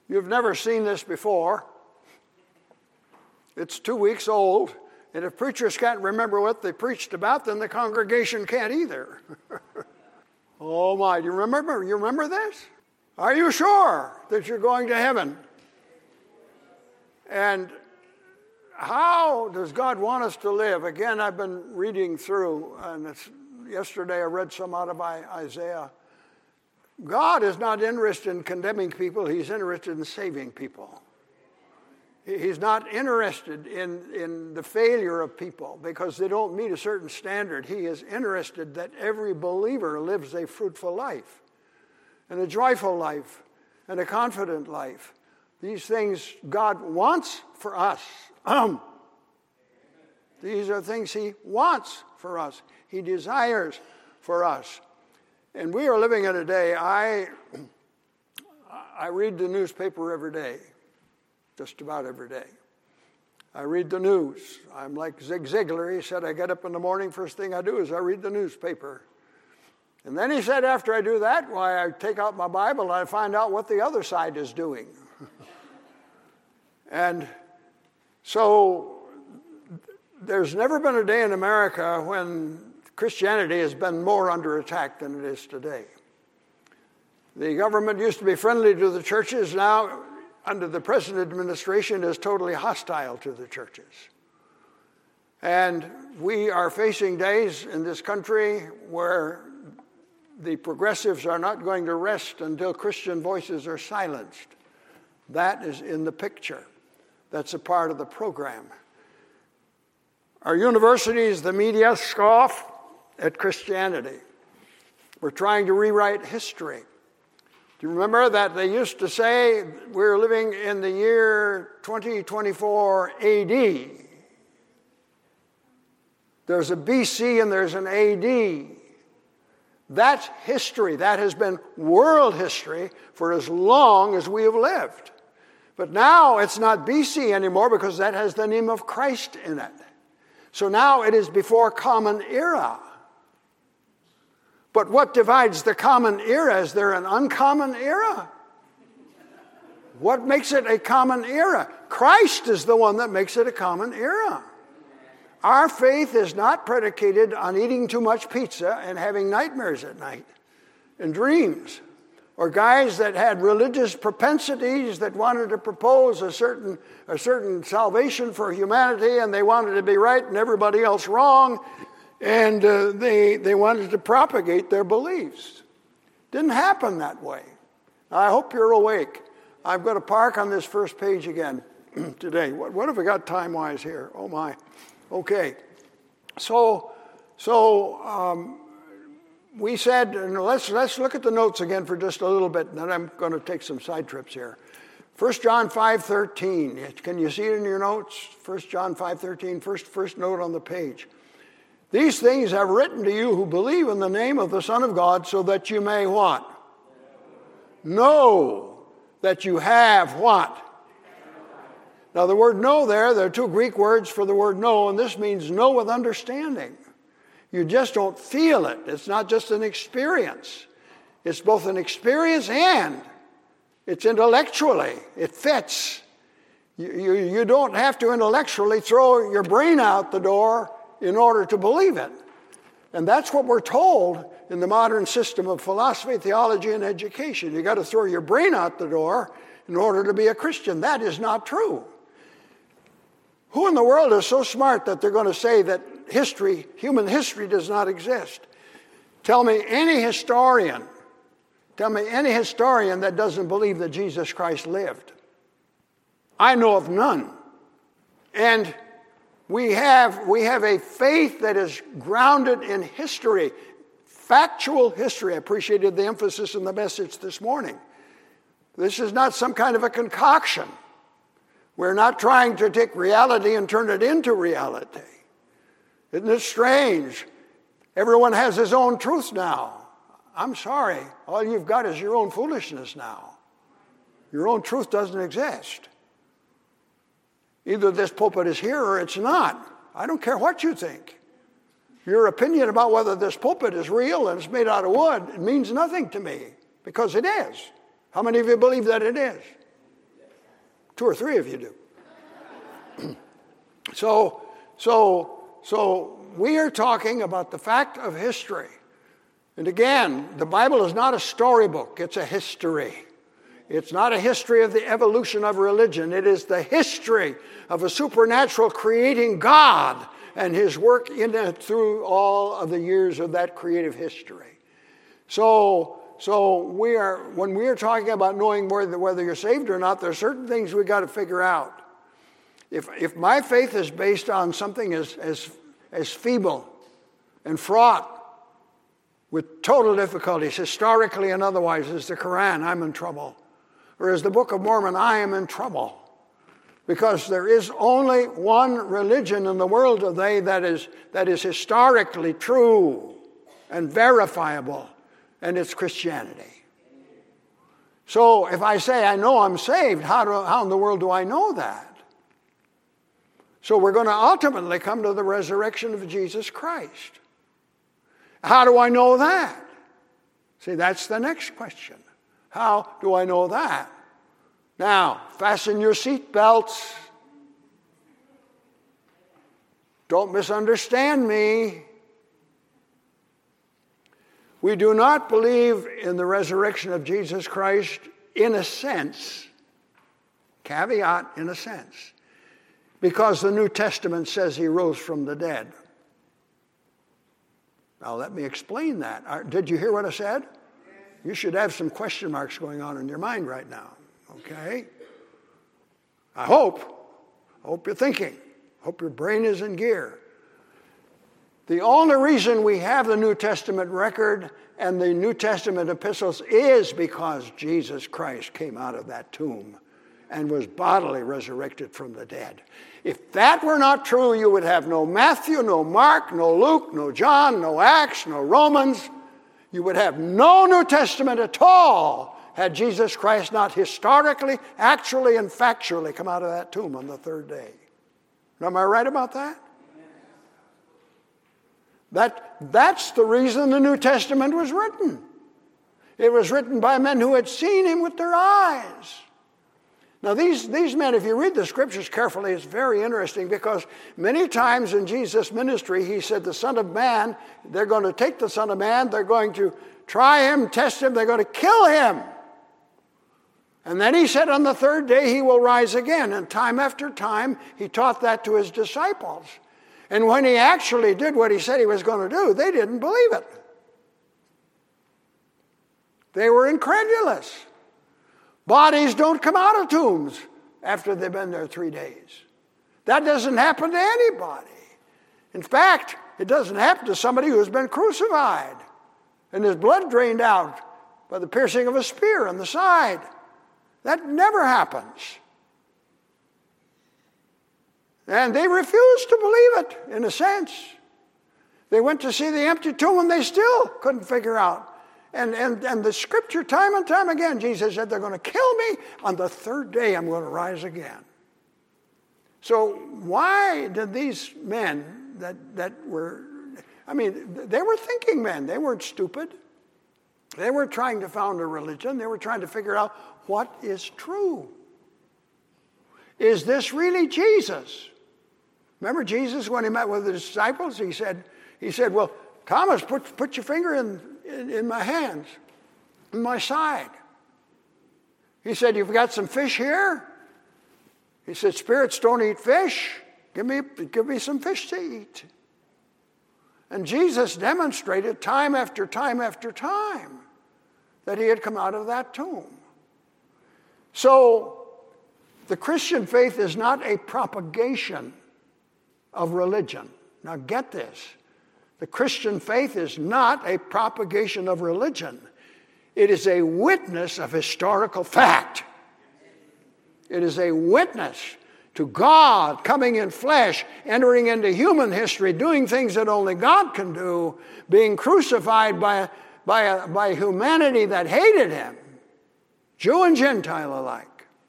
You've never seen this before. It's 2 weeks old, and if preachers can't remember what they preached about, then the congregation can't either. Oh my, you remember this? Are you sure that you're going to heaven? And how does God want us to live? Again, I've been reading through, and yesterday I read some out of Isaiah. God is not interested in condemning people. He's interested in saving people. He's not interested in the failure of people because they don't meet a certain standard. He is interested that every believer lives a fruitful life and a joyful life and a confident life. These things God wants for us. These are things He wants for us. He desires for us. And we are living in a day, I read the newspaper every day, just about every day. I read the news. I'm like Zig Ziglar. He said, I get up in the morning, first thing I do is I read the newspaper. And then he said, after I do that, why, I take out my Bible and I find out what the other side is doing. And so there's never been a day in America when Christianity has been more under attack than it is today. The government used to be friendly to the churches. Now, under the present administration, is totally hostile to the churches. And we are facing days in this country where the progressives are not going to rest until Christian voices are silenced. That is in the picture. That's a part of the program. Our universities, the media, scoff at Christianity. We're trying to rewrite history. Do you remember that they used to say we're living in the year 2024 AD? There's a BC and there's an AD. That's history. That has been world history for as long as we have lived. But now it's not BC anymore because that has the name of Christ in it. So now it is before Common Era. But what divides the common era? Is there an uncommon era? What makes it a common era? Christ is the one that makes it a common era. Our faith is not predicated on eating too much pizza and having nightmares at night and dreams. Or guys that had religious propensities that wanted to propose a certain salvation for humanity, and they wanted to be right and everybody else wrong. And they wanted to propagate their beliefs. Didn't happen that way. I hope you're awake. I'm going to park on this first page again today. What have we got time-wise here? Oh, my. Okay. So we said, and let's look at the notes again for just a little bit, and then I'm going to take some side trips here. 1 John 5:13. Can you see it in your notes? 1 John 5:13, first note on the page. These things I've written to you who believe in the name of the Son of God, so that you may what? Know that you have what? Now the word know there are two Greek words for the word know, and this means know with understanding. You just don't feel it. It's not just an experience. It's both an experience and it's intellectually. It fits. You don't have to intellectually throw your brain out the door in order to believe it. And that's what we're told in the modern system of philosophy, theology, and education. You got to throw your brain out the door in order to be a Christian. That is not true. Who in the world is so smart that they're going to say that human history does not exist? Tell me any historian that doesn't believe that Jesus Christ lived. I know of none. And we have a faith that is grounded in history, factual history. I appreciated the emphasis in the message this morning. This is not some kind of a concoction. We're not trying to take reality and turn it into reality. Isn't it strange? Everyone has his own truth now. I'm sorry. All you've got is your own foolishness now. Your own truth doesn't exist. Either this pulpit is here or it's not. I don't care what you think. Your opinion about whether this pulpit is real and it's made out of wood, it means nothing to me because it is. How many of you believe that it is? 2 or 3 of you do. So we are talking about the fact of history. And again, the Bible is not a storybook, it's a history. It's not a history of the evolution of religion. It is the history of a supernatural creating God and his work in it through all of the years of that creative history. So when we are talking about knowing whether you're saved or not, there are certain things we've got to figure out. If my faith is based on something as feeble and fraught with total difficulties, historically and otherwise, as the Quran, I'm in trouble. Or as the Book of Mormon, I am in trouble. Because there is only one religion in the world today that is historically true and verifiable, and it's Christianity. So if I say I know I'm saved, how in the world do I know that? So we're going to ultimately come to the resurrection of Jesus Christ. How do I know that? See, that's the next question. How do I know that? Now, fasten your seat belts. Don't misunderstand me. We do not believe in the resurrection of Jesus Christ in a sense, caveat, in a sense, because the New Testament says he rose from the dead. Now, let me explain that. Did you hear what I said? You should have some question marks going on in your mind right now, okay? I hope you're thinking. Hope your brain is in gear. The only reason we have the New Testament record and the New Testament epistles is because Jesus Christ came out of that tomb and was bodily resurrected from the dead. If that were not true, you would have no Matthew, no Mark, no Luke, no John, no Acts, no Romans. You would have no New Testament at all had Jesus Christ not historically, actually, and factually come out of that tomb on the third day. Am I right about that? That's the reason the New Testament was written. It was written by men who had seen him with their eyes. Now these men, if you read the scriptures carefully, it's very interesting because many times in Jesus' ministry, he said the Son of Man, they're going to take the Son of Man, they're going to try him, test him, they're going to kill him. And then he said on the third day he will rise again. And time after time, he taught that to his disciples. And when he actually did what he said he was going to do, they didn't believe it. They were incredulous. Bodies don't come out of tombs after they've been there 3 days. That doesn't happen to anybody. In fact, it doesn't happen to somebody who has been crucified and his blood drained out by the piercing of a spear in the side. That never happens. And they refused to believe it, in a sense. They went to see the empty tomb and they still couldn't figure out. And the scripture, time and time again, Jesus said, they're going to kill me. On the third day, I'm going to rise again. So why did these men that were, they were thinking men. They weren't stupid. They weren't trying to found a religion. They were trying to figure out what is true. Is this really Jesus? Remember Jesus, when he met with the disciples, he said, well, Thomas, put your finger in my hands, in my side. He said, you've got some fish here? He said, spirits don't eat fish. Give me some fish to eat. And Jesus demonstrated time after time after time that he had come out of that tomb. So the Christian faith is not a propagation of religion. Now get this. The Christian faith is not a propagation of religion. It is a witness of historical fact. It is a witness to God coming in flesh, entering into human history, doing things that only God can do, being crucified by humanity that hated him, Jew and Gentile alike.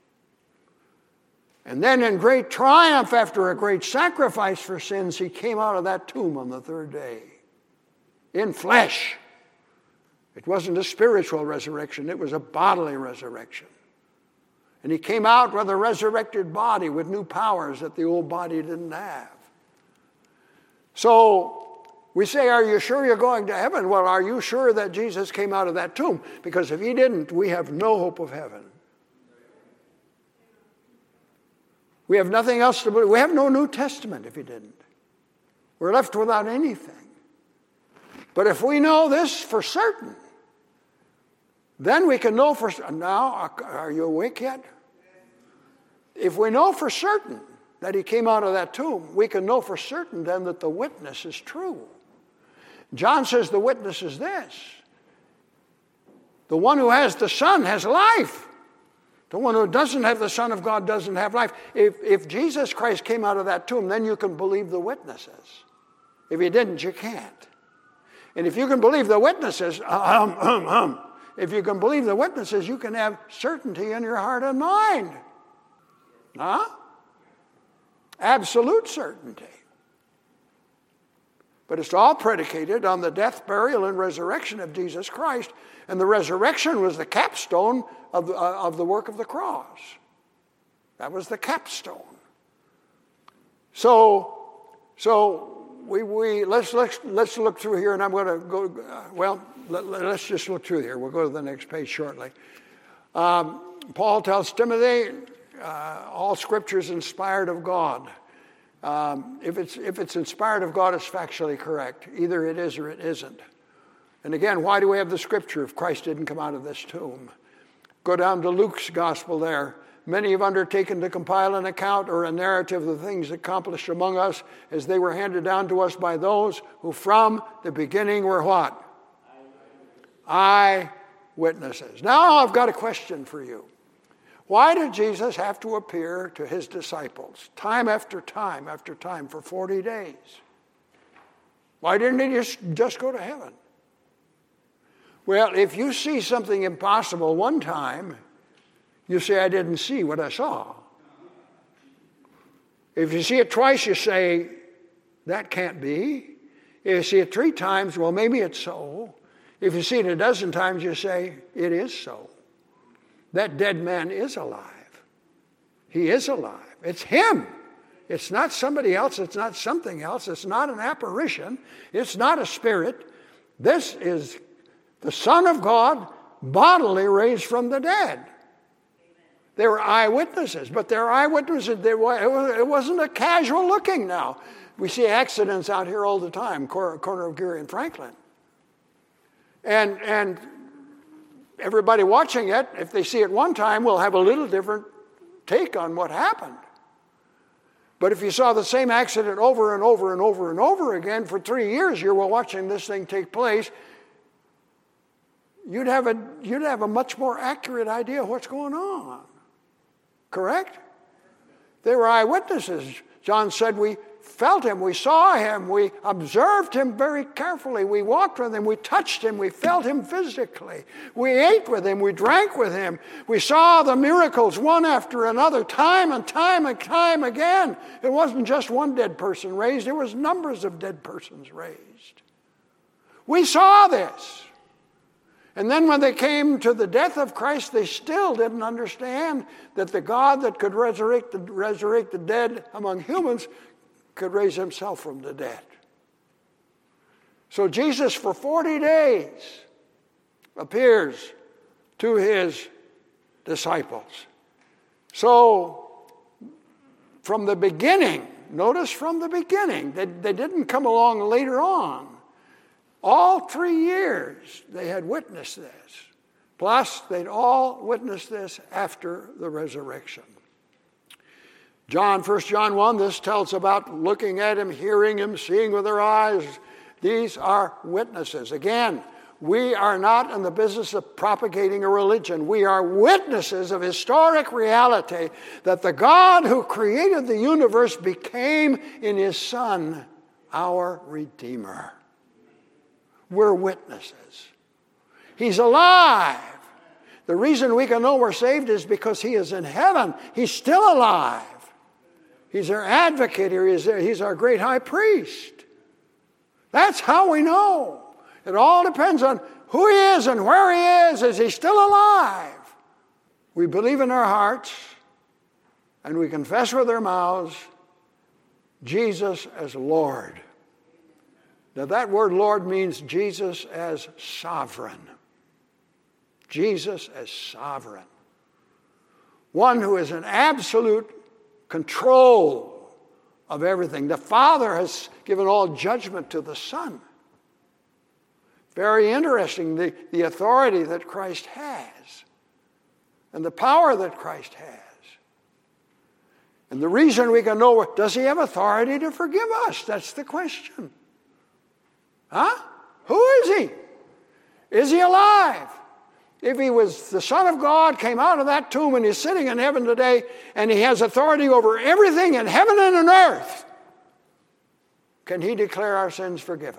And then in great triumph, after a great sacrifice for sins, he came out of that tomb on the third day in flesh. It wasn't a spiritual resurrection, it was a bodily resurrection. And he came out with a resurrected body with new powers that the old body didn't have. So we say, are you sure you're going to heaven? Well, are you sure that Jesus came out of that tomb? Because if he didn't, we have no hope of heaven. We have nothing else to believe. We have no New Testament if he didn't. We're left without anything. But if we know this for certain, then we can know for certain. Now, are you awake yet? If we know for certain that he came out of that tomb, we can know for certain then that the witness is true. John says the witness is this. The one who has the Son has life. The one who doesn't have the Son of God doesn't have life. If Jesus Christ came out of that tomb, then you can believe the witnesses. If he didn't, you can't. And if you can believe the witnesses, if you can believe the witnesses, you can have certainty in your heart and mind. Huh? Absolute certainty. But it's all predicated on the death, burial, and resurrection of Jesus Christ. And the resurrection was the capstone of the work of the cross. That was the capstone. So let's look through here, and I'm going to go. Let's just look through here. We'll go to the next page shortly. Paul tells Timothy, all Scripture is inspired of God. If it's inspired of God, it's factually correct. Either it is or it isn't. And again, why do we have the Scripture if Christ didn't come out of this tomb? Go down to Luke's gospel there. Many have undertaken to compile an account or a narrative of the things accomplished among us as they were handed down to us by those who from the beginning were what? Eyewitnesses. Now I've got a question for you. Why did Jesus have to appear to his disciples time after time after time for 40 days? Why didn't he just go to heaven? Well, if you see something impossible one time, you say, I didn't see what I saw. If you see it twice, you say, that can't be. If you see it 3 times, well, maybe it's so. If you see it a dozen times, you say, it is so. That dead man is alive. He is alive. It's him. It's not somebody else. It's not something else. It's not an apparition. It's not a spirit. This is the Son of God bodily raised from the dead. They were eyewitnesses, but they're eyewitnesses. It wasn't a casual looking now. We see accidents out here all the time, corner of Geary and Franklin. And everybody watching it, if they see it one time, will have a little different take on what happened. But if you saw the same accident over and over and over and over again for 3 years, you were watching this thing take place, you'd have a much more accurate idea of what's going on. Correct? They were eyewitnesses. John said we felt him, we saw him, we observed him very carefully, we walked with him, we touched him, we felt him physically, we ate with him, we drank with him, we saw the miracles one after another, time and time and time again. It wasn't just one dead person raised, it was numbers of dead persons raised. We saw this. And then when they came to the death of Christ, they still didn't understand that the God that could resurrect the dead among humans could raise himself from the dead. So Jesus, for 40 days, appears to his disciples. So from the beginning, notice from the beginning, they didn't come along later on. All 3 years they had witnessed this. Plus, they'd all witnessed this after the resurrection. 1 John 1, this tells about looking at him, hearing him, seeing with their eyes. These are witnesses. Again, we are not in the business of propagating a religion. We are witnesses of historic reality that the God who created the universe became in his Son our Redeemer. We're witnesses. He's alive. The reason we can know we're saved is because he is in heaven. He's still alive. He's our advocate here. He's our great high priest. That's how we know. It all depends on who he is and where he is. Is he still alive? we believe in our hearts, and we confess with our mouths Jesus as Lord. Now that word Lord means Jesus as sovereign. Jesus as sovereign. One who is in absolute control of everything. The Father has given all judgment to the Son. Very interesting, the authority that Christ has and the power that Christ has. And the reason we can know, does he have authority to forgive us? That's the question. Huh? Who is he? Is he alive? If he was the Son of God, came out of that tomb and he's sitting in heaven today and he has authority over everything in heaven and on earth, can he declare our sins forgiven?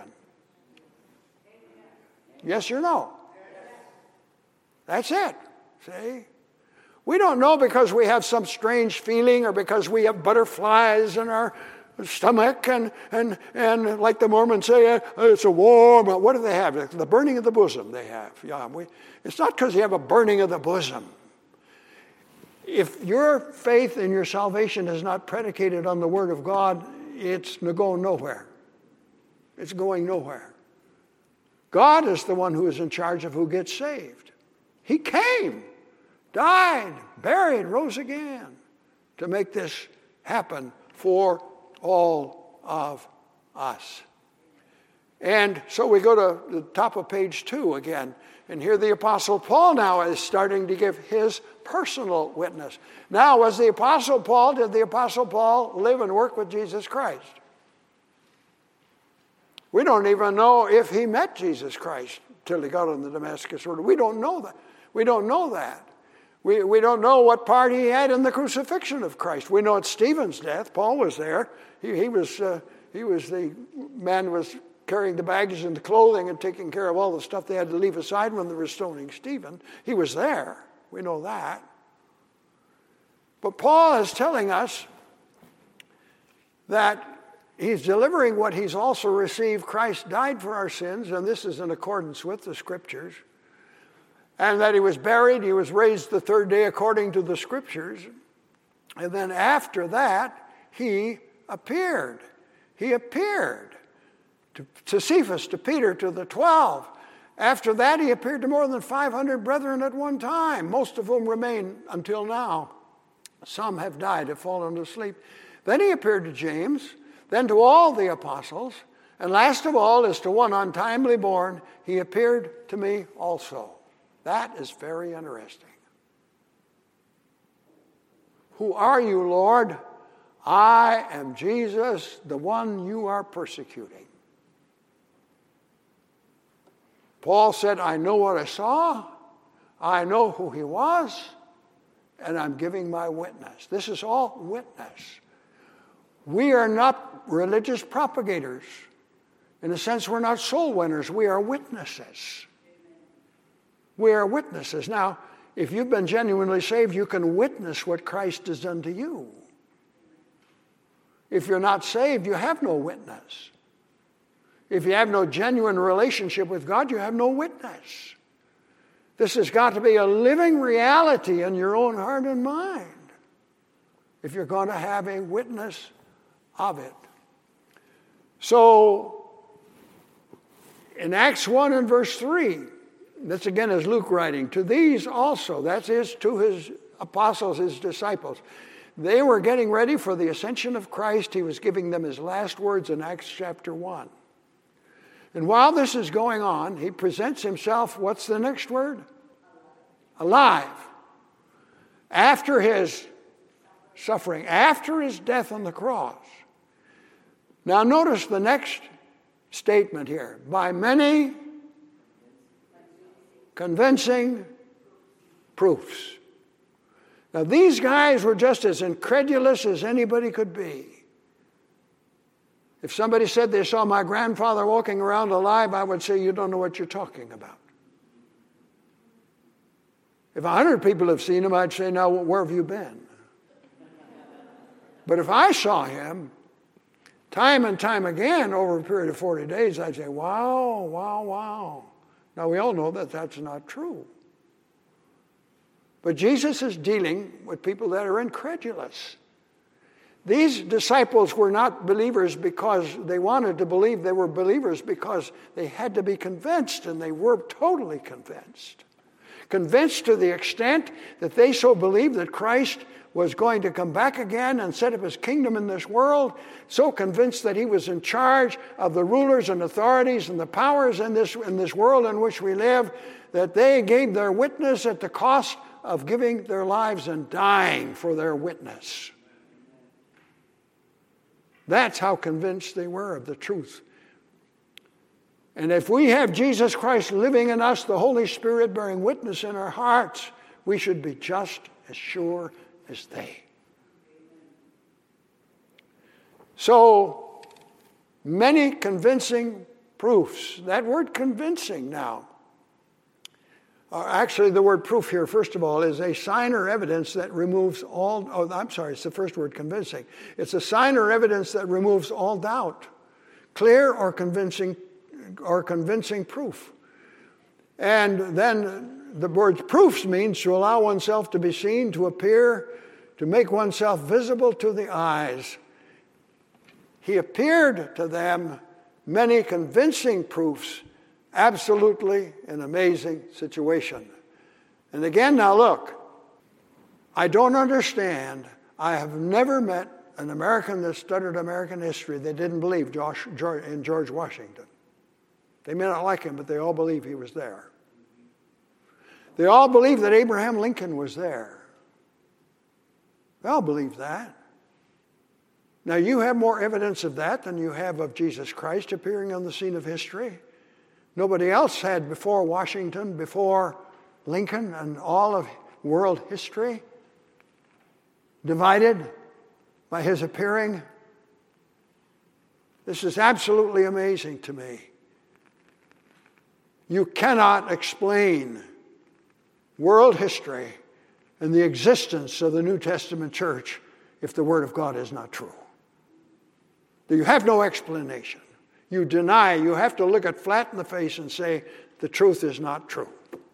Yes or no? That's it. See? We don't know because we have some strange feeling or because we have butterflies in our stomach and like the Mormons say, it's a warm, what do they have? The burning of the bosom they have. Yeah, it's not because you have a burning of the bosom. If your faith in your salvation is not predicated on the Word of God, it's going nowhere. It's going nowhere. God is the one who is in charge of who gets saved. He came, died, buried, rose again to make this happen for all of us. And so we go to the top of page 2 again. And here the Apostle Paul now is starting to give his personal witness. Now, did the Apostle Paul live and work with Jesus Christ? We don't even know if he met Jesus Christ till he got on the Damascus Road. We don't know that. We don't know that. We don't know what part he had in the crucifixion of Christ. We know at Stephen's death, Paul was there. He was the man who was carrying the baggage and the clothing and taking care of all the stuff they had to leave aside when they were stoning Stephen. He was there. We know that. But Paul is telling us that he's delivering what he's also received. Christ died for our sins, and this is in accordance with the Scriptures. And that he was buried, he was raised the third day according to the Scriptures. And then after that, he appeared. He appeared to Cephas, to Peter, to the 12. After that, he appeared to more than 500 brethren at one time, most of whom remain until now. Some have died, have fallen asleep. Then he appeared to James, then to all the apostles, and last of all, as to one untimely born, he appeared to me also. That is very interesting. Who are you, Lord? I am Jesus, the one you are persecuting. Paul said, I know what I saw, I know who he was, and I'm giving my witness. This is all witness. We are not religious propagators. In a sense, we're not soul winners. We are witnesses. We are witnesses. Now, if you've been genuinely saved, you can witness what Christ has done to you. If you're not saved, you have no witness. If you have no genuine relationship with God, you have no witness. This has got to be a living reality in your own heart and mind if you're going to have a witness of it. So, in Acts 1 and verse 3, this again is Luke writing, to these also, that is to his apostles, his disciples, they were getting ready for the ascension of Christ. He was giving them his last words in Acts chapter 1. And while this is going on, he presents himself, what's the next word? Alive. After his suffering, after his death on the cross. Now notice the next statement here. By many convincing proofs. Now these guys were just as incredulous as anybody could be. If somebody said they saw my grandfather walking around alive, I would say, you don't know what you're talking about. If 100 people have seen him, I'd say, now where have you been? But if I saw him time and time again over a period of 40 days, I'd say, wow, wow, wow. Now we all know that that's not true. But Jesus is dealing with people that are incredulous. These disciples were not believers because they wanted to believe. They were believers because they had to be convinced, and they were totally convinced. Convinced to the extent that they so believed that Christ was going to come back again and set up his kingdom in this world, so convinced that he was in charge of the rulers and authorities and the powers in this world in which we live, that they gave their witness at the cost of giving their lives and dying for their witness. That's how convinced they were of the truth. And if we have Jesus Christ living in us, the Holy Spirit bearing witness in our hearts, we should be just as sure as they. So, many convincing proofs. That word convincing now. Actually, the word proof here, first of all, is a sign or evidence that removes all... Oh, I'm sorry, it's the first word, convincing. It's a sign or evidence that removes all doubt. Clear or convincing proof. And then the word proofs means to allow oneself to be seen, to appear, to make oneself visible to the eyes. He appeared to them many convincing proofs, absolutely an amazing situation. And again, now look, I don't understand. I have never met an American that studied American history that didn't believe in George Washington. They may not like him, but they all believe he was there. They all believe that Abraham Lincoln was there. They all believe that. Now, you have more evidence of that than you have of Jesus Christ appearing on the scene of history. Nobody else had before Washington, before Lincoln, and all of world history divided by his appearing. This is absolutely amazing to me. You cannot explain world history and the existence of the New Testament church if the Word of God is not true. You have no explanation. You deny. You have to look it flat in the face and say the truth is not true.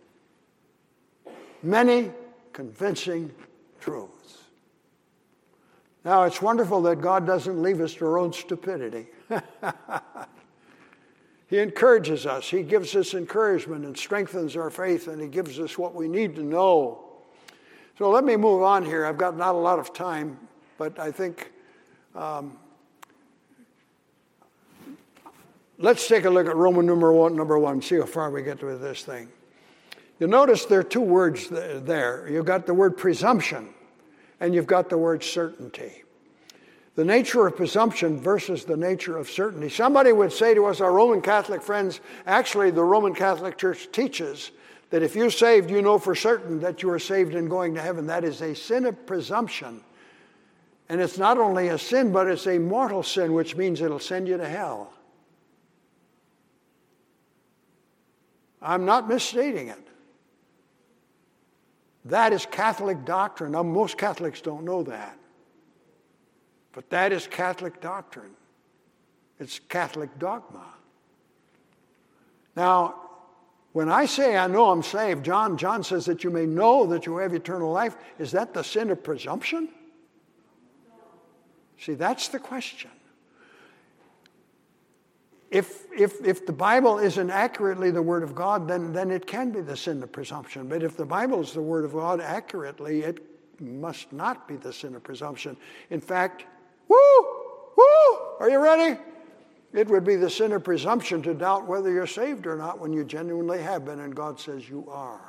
Many convincing truths. Now, it's wonderful that God doesn't leave us to our own stupidity. He encourages us. He gives us encouragement and strengthens our faith, and he gives us what we need to know. So let me move on here. I've got not a lot of time, but I think let's take a look at Roman number one, see how far we get with this thing. You'll notice there are two words there. You've got the word presumption, and you've got the word certainty. The nature of presumption versus the nature of certainty. Somebody would say to us, our Roman Catholic friends, actually the Roman Catholic Church teaches that if you're saved, you know for certain that you are saved and going to heaven. That is a sin of presumption. And it's not only a sin, but it's a mortal sin, which means it'll send you to hell. I'm not misstating it. That is Catholic doctrine. Now, most Catholics don't know that. But that is Catholic doctrine. It's Catholic dogma. Now, when I say I know I'm saved, John says that you may know that you have eternal life. Is that the sin of presumption? See, that's the question. If the Bible isn't accurately the Word of God, then it can be the sin of presumption. But if the Bible is the Word of God accurately, it must not be the sin of presumption. In fact, are you ready? It would be the sin of presumption to doubt whether you're saved or not when you genuinely have been and God says you are.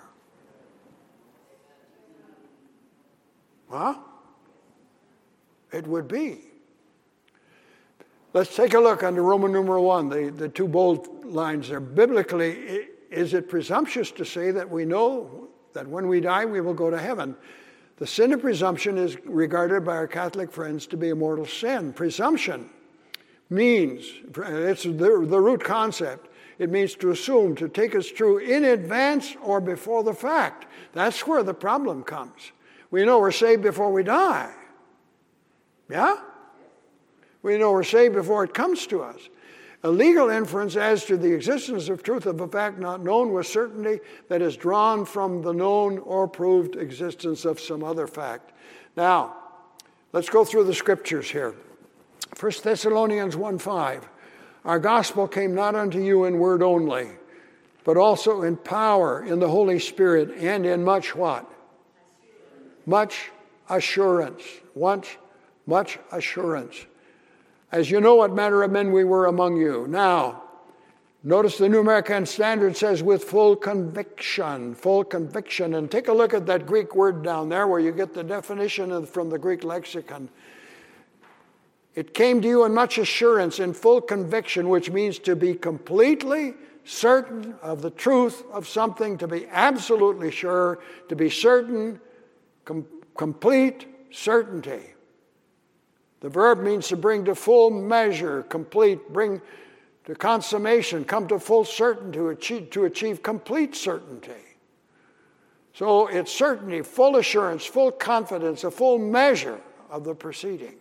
Huh? It would be. Let's take a look under Roman numeral 1, the two bold lines there. Biblically, is it presumptuous to say that we know that when we die we will go to heaven? The sin of presumption is regarded by our Catholic friends to be a mortal sin. Presumption means, it's the root concept, it means to assume, to take as true in advance or before the fact. That's where the problem comes. We know we're saved before we die. Yeah? We know we're saved before it comes to us. A legal inference as to the existence of truth of a fact not known with certainty that is drawn from the known or proved existence of some other fact. Now, let's go through the scriptures here. 1 Thessalonians 1:5. Our gospel came not unto you in word only, but also in power, in the Holy Spirit, and in much what? Much assurance. Much assurance. As you know what manner of men we were among you. Now, notice the New American Standard says with full conviction. And take a look at that Greek word down there where you get the definition from the Greek lexicon. It came to you in much assurance, in full conviction, which means to be completely certain of the truth of something, to be absolutely sure, to be certain, complete certainty. The verb means to bring to full measure, complete, bring to consummation, come to full certainty, to achieve complete certainty. So it's certainty, full assurance, full confidence, a full measure of the proceeding.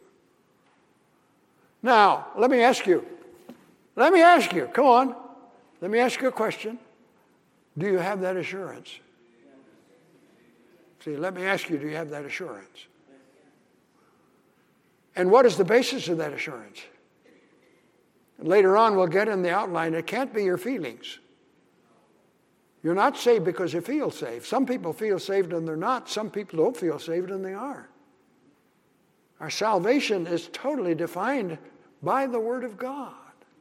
Now, let me ask you, come on. Let me ask you a question. Do you have that assurance? See, let me ask you, do you have that assurance? And what is the basis of that assurance? And later on, we'll get in the outline, it can't be your feelings. You're not saved because you feel saved. Some people feel saved and they're not. Some people don't feel saved and they are. Our salvation is totally defined by the Word of God.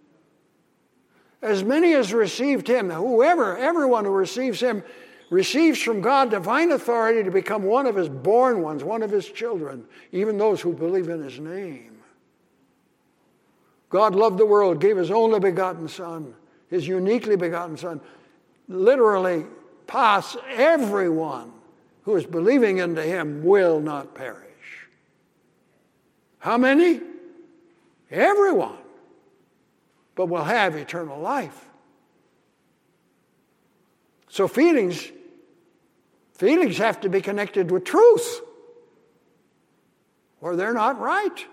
As many as received Him, everyone who receives Him, receives from God divine authority to become one of His born ones, one of His children, even those who believe in His name. God loved the world, gave His only begotten Son, His uniquely begotten Son, literally past everyone who is believing into Him will not perish. How many? Everyone. But will have eternal life. So feelings have to be connected with truth, or they're not right.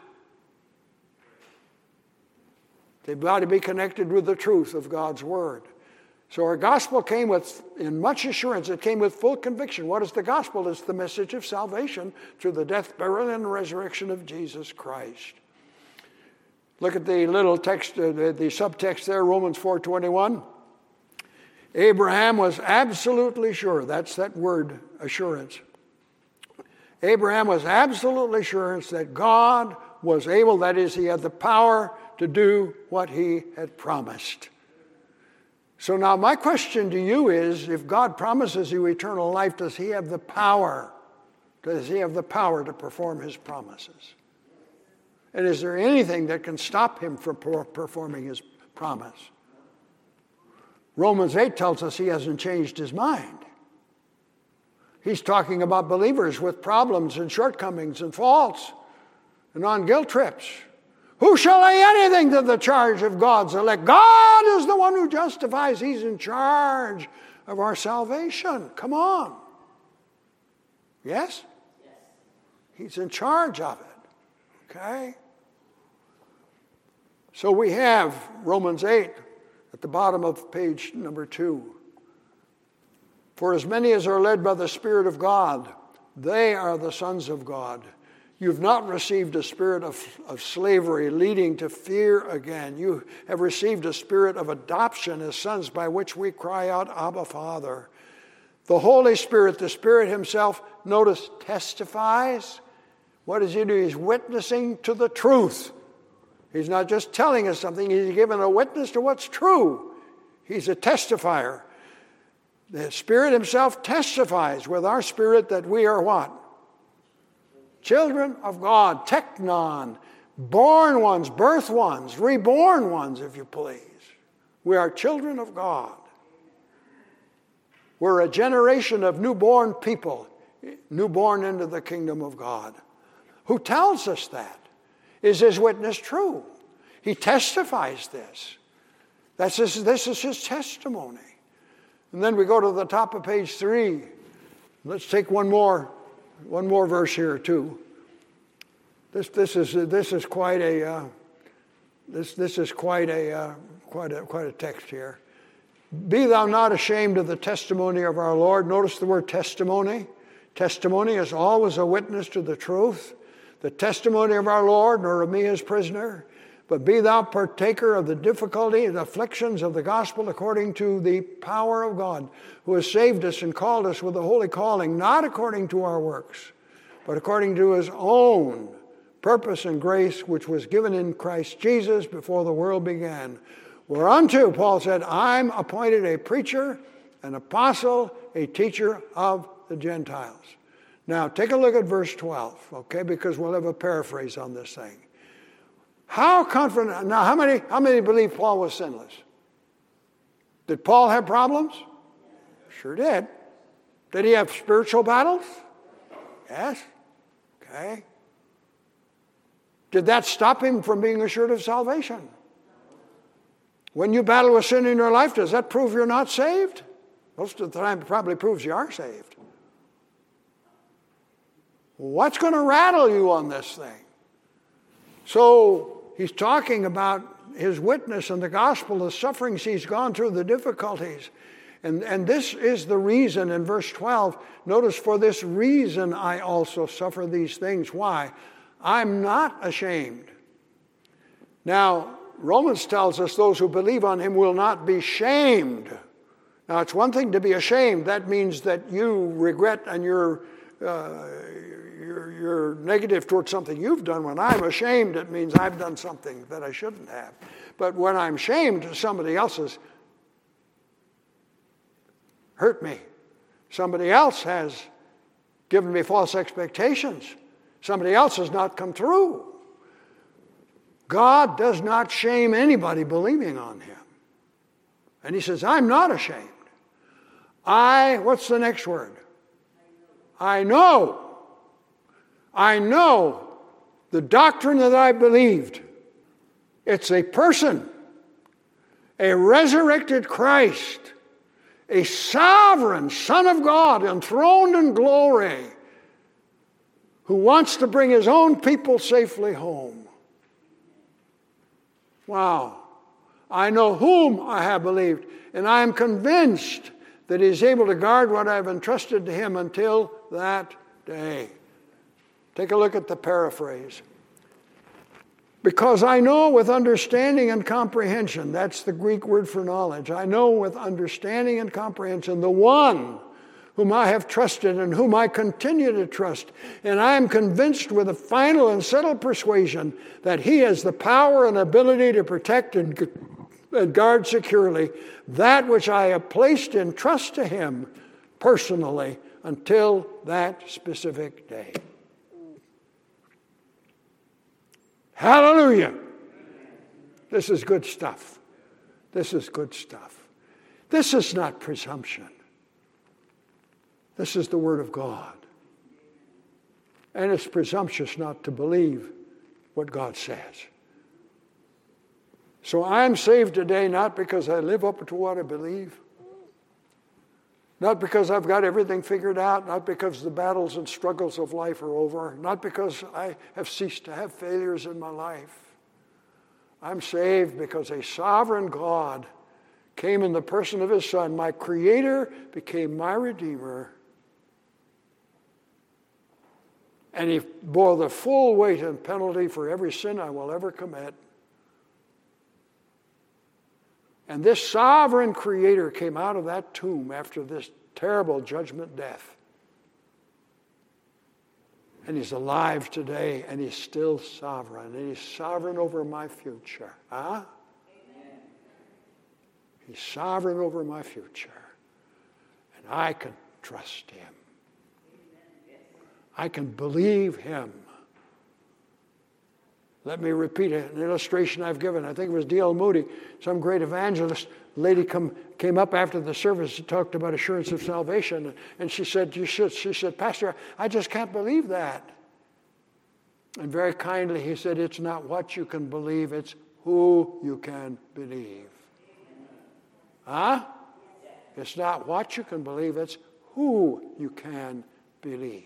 They've got to be connected with the truth of God's Word. So our gospel came in much assurance. It came with full conviction. What is the gospel? It's the message of salvation through the death, burial, and resurrection of Jesus Christ. Look at the little text, the subtext there, Romans 4:21. Abraham was absolutely sure. That's that word, assurance. Abraham was absolutely sure that God was able, that is, he had the power to do what he had promised. So now my question to you is, if God promises you eternal life, does he have the power? Does he have the power to perform his promises? And is there anything that can stop him from performing his promise? Romans 8 tells us he hasn't changed his mind. He's talking about believers with problems and shortcomings and faults and on guilt trips. Who shall lay anything to the charge of God's elect? God is the one who justifies. He's in charge of our salvation. Come on. Yes? He's in charge of it. Okay? So we have Romans 8 at the bottom of page number 2. For as many as are led by the Spirit of God, they are the sons of God. You've not received a spirit of slavery leading to fear again. You have received a spirit of adoption as sons by which we cry out, Abba, Father. The Holy Spirit, the Spirit himself, notice, testifies. What does he do? He's witnessing to the truth. He's not just telling us something. He's giving a witness to what's true. He's a testifier. The Spirit himself testifies with our spirit that we are what? Children of God, teknon, born ones, birth ones, reborn ones, if you please. We are children of God. We're a generation of newborn people, newborn into the kingdom of God. Who tells us that? Is his witness true? He testifies this. This is his testimony. And then we go to the top of page 3. Let's take one more verse here too. This is quite a quite a text here. Be thou not ashamed of the testimony of our Lord. Notice the word testimony. Testimony is always a witness to the truth. The testimony of our Lord, nor of me as prisoner. But be thou partaker of the difficulty and afflictions of the gospel according to the power of God, who has saved us and called us with a holy calling, not according to our works, but according to his own purpose and grace, which was given in Christ Jesus before the world began. Whereunto, Paul said, I'm appointed a preacher, an apostle, a teacher of the Gentiles. Now, take a look at verse 12, okay, because we'll have a paraphrase on this thing. How confident, now how many believe Paul was sinless? Did Paul have problems? Sure did. Did he have spiritual battles? Yes. Okay. Did that stop him from being assured of salvation? When you battle with sin in your life, does that prove you're not saved? Most of the time it probably proves you are saved. What's going to rattle you on this thing? So he's talking about his witness and the gospel, the sufferings he's gone through, the difficulties. And this is the reason in verse 12. Notice, for this reason I also suffer these things. Why? I'm not ashamed. Now, Romans tells us those who believe on him will not be shamed. Now, it's one thing to be ashamed. That means that you regret and you're negative towards something you've done. When I'm ashamed, it means I've done something that I shouldn't have. But when I'm shamed, somebody else has hurt me. Somebody else has given me false expectations. Somebody else has not come through. God does not shame anybody believing on him. And he says, I'm not ashamed. What's the next word? I know the doctrine that I believed. It's a person, a resurrected Christ, a sovereign Son of God enthroned in glory, who wants to bring his own people safely home. Wow. I know whom I have believed, and I am convinced that he is able to guard what I have entrusted to him until that day. Take a look at the paraphrase. Because I know with understanding and comprehension, that's the Greek word for knowledge, I know with understanding and comprehension the one whom I have trusted and whom I continue to trust. And I am convinced with a final and settled persuasion that he has the power and ability to protect and guard securely that which I have placed in trust to him personally until that specific day. Hallelujah. This is good stuff. This is good stuff. This is not presumption. This is the Word of God. And it's presumptuous not to believe what God says. So I'm saved today not because I live up to what I believe, not because I've got everything figured out, not because the battles and struggles of life are over, not because I have ceased to have failures in my life. I'm saved because a sovereign God came in the person of his Son. My Creator became my Redeemer. And he bore the full weight and penalty for every sin I will ever commit. And this sovereign Creator came out of that tomb after this terrible judgment death. And he's alive today, and he's still sovereign. And he's sovereign over my future. Huh? Amen. He's sovereign over my future. And I can trust him. I can believe him. Let me repeat an illustration I've given. I think it was D.L. Moody, some great evangelist. A lady came up after the service and talked about assurance of salvation. And she said, Pastor, I just can't believe that. And very kindly he said, it's not what you can believe, it's who you can believe. Huh? It's not what you can believe, it's who you can believe.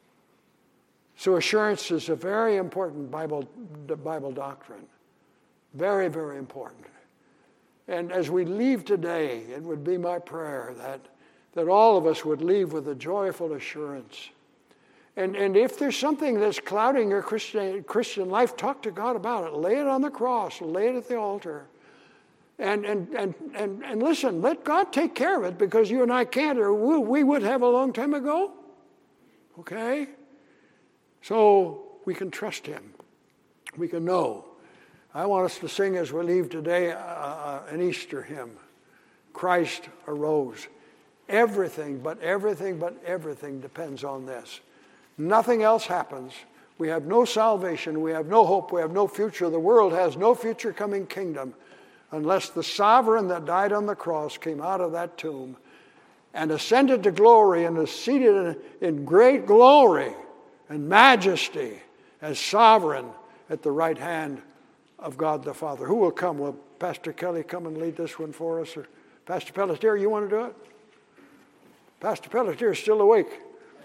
So assurance is a very important Bible doctrine. Very, very important. And as we leave today, it would be my prayer that all of us would leave with a joyful assurance. And if there's something that's clouding your Christian life, talk to God about it. Lay it on the cross. Lay it at the altar. And listen, let God take care of it, because you and I can't, or we would have a long time ago. Okay? So we can trust Him. We can know. I want us to sing as we leave today an Easter hymn. Christ arose. Everything depends on this. Nothing else happens. We have no salvation. We have no hope. We have no future. The world has no future coming kingdom unless the sovereign that died on the cross came out of that tomb and ascended to glory and is seated in great glory and majesty as sovereign at the right hand of God the Father. Who will come? Will Pastor Kelly come and lead this one for us? Or Pastor Pelletier, you want to do it? Pastor Pelletier is still awake.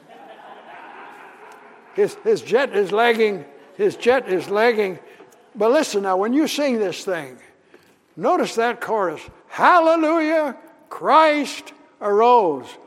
His jet is lagging. His jet is lagging. But listen now, when you sing this thing, notice that chorus. Hallelujah, Christ arose.